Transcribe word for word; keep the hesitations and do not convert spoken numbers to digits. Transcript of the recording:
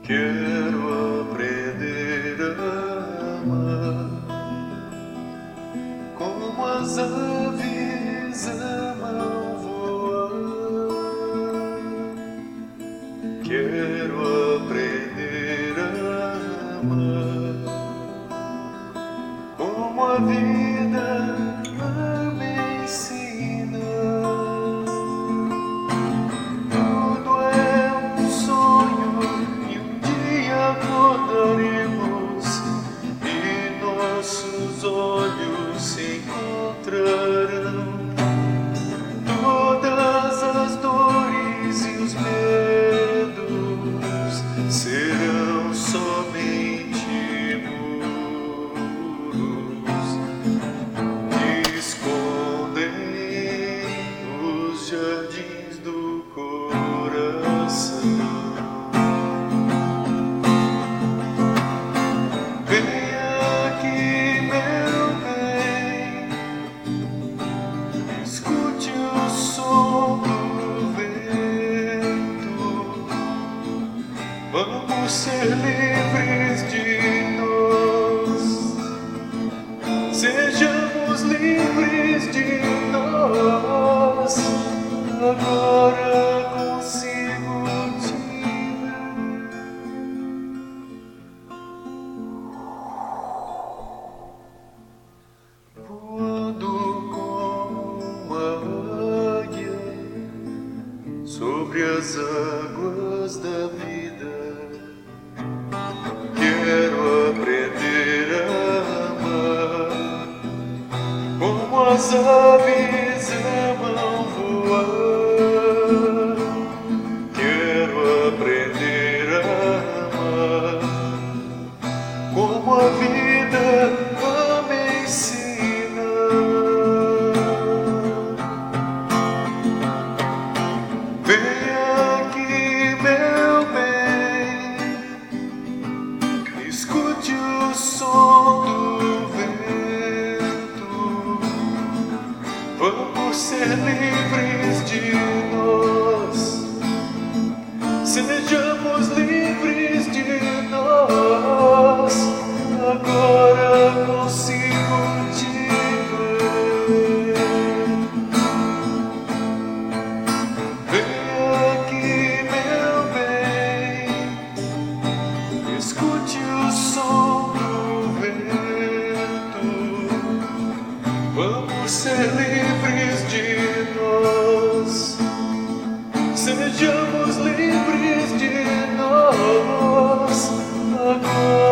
Quero aprender a amar como as aves amam voar. Quero aprender a amar como a vida me ensina. Tudo é um sonho e um dia acordaremos e nossos olhos se encontrarão. Todas as dores e os medos serão somente muros que escondem os jardins do coração. Venha aqui, meu bem, escute o som do vento. Vamos ser livres de nós, sejamos livres de nós. Agora consigo te ver, voando como uma águia sobre as águas da vida. Quero aprender a amar como as aves amam voar. Quero aprender a amar como a vida me ensina. Venha aqui, meu bem, escute o som do vento. Vamos ser livres de nós, sejamos livres de nós. Agora consigo te ver. Venha aqui, meu bem, escute o som do vento. Vamos ser livres de nós, sejamos livres de nós. Agora